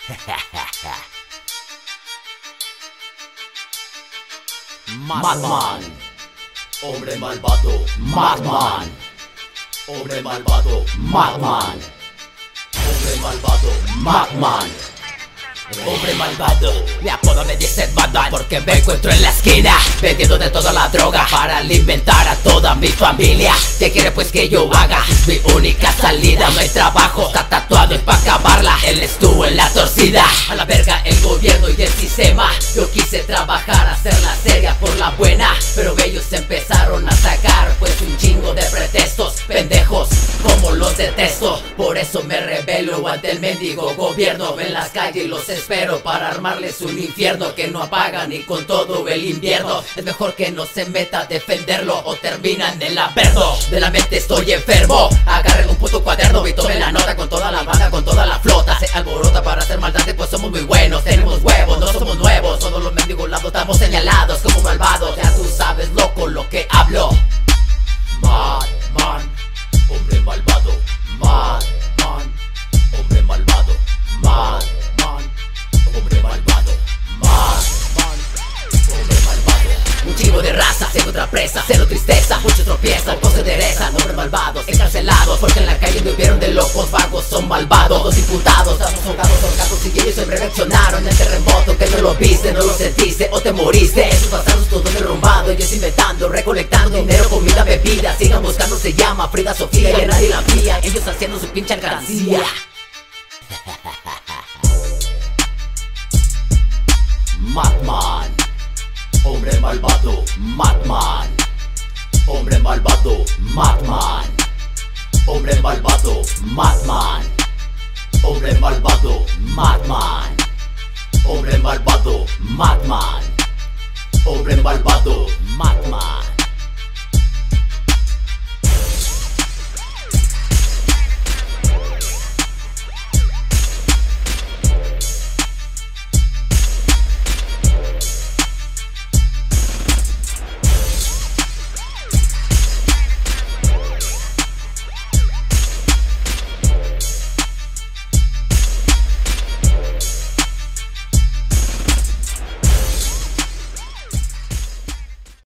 Madman, hombre malvado. Madman, hombre malvado. Madman, hombre malvado. Madman, hombre malvado. Mi apodo me dice Madman porque me encuentro en la esquina vendiendo de toda la droga para alimentar a toda mi familia. ¿Qué quiere pues que yo haga? Es mi única salida. No hay trabajo, está tatuado, es pa' acabarla. Él estuvo en la torcida. A la verga el gobierno y el sistema. Yo quise trabajar, hacer la seria por la buena, pero ellos empezaron a sacar pues un chingo de pretextos pendejos, como los detesto. Por eso me rebelo ante el mendigo gobierno. En las calles los espero para armarles un infierno que no apaga ni con todo el invierno. Es mejor que no se meta a defenderlo o terminan en la verdo. De la mente estoy enfermo. Agarren un puto cuaderno y tomen la nota con toda la banda, con toda la flota. Se alborota para hacer maldades pues somos muy buenos. Tenemos huevos, no somos nuevos. Todos los mendigos lados estamos señalados como malvados. Ya tú sabes loco lo que hablo. Madman, hombre malvado. Madman, hombre malvado. Madman, hombre malvado. Madman, hombre malvado. Un chingo de raza, se encuentra presa, cero tristeza, muchos tropiezan, pocos se enderezan. Hombres malvados, encarcelados, porque en la calle no hubieron de locos, vagos, son malvados. Todos imputados, estamos holgados, y ellos siempre reaccionaron en el terremoto. Que no lo viste, no lo sentiste o te moriste. Esos pasados todos derrumbados, ellos inventando, recolectando dinero, comida, bebida. Sigan buscando, se llama Frida Sofía y a nadie la fía. Ellos haciendo su pinche alcancía. Madman, hombre malvado. Madman, hombre malvado. Madman, hombre malvado. Madman, hombre malvado. Madman, hombre malvado. Madman, hombre malvado.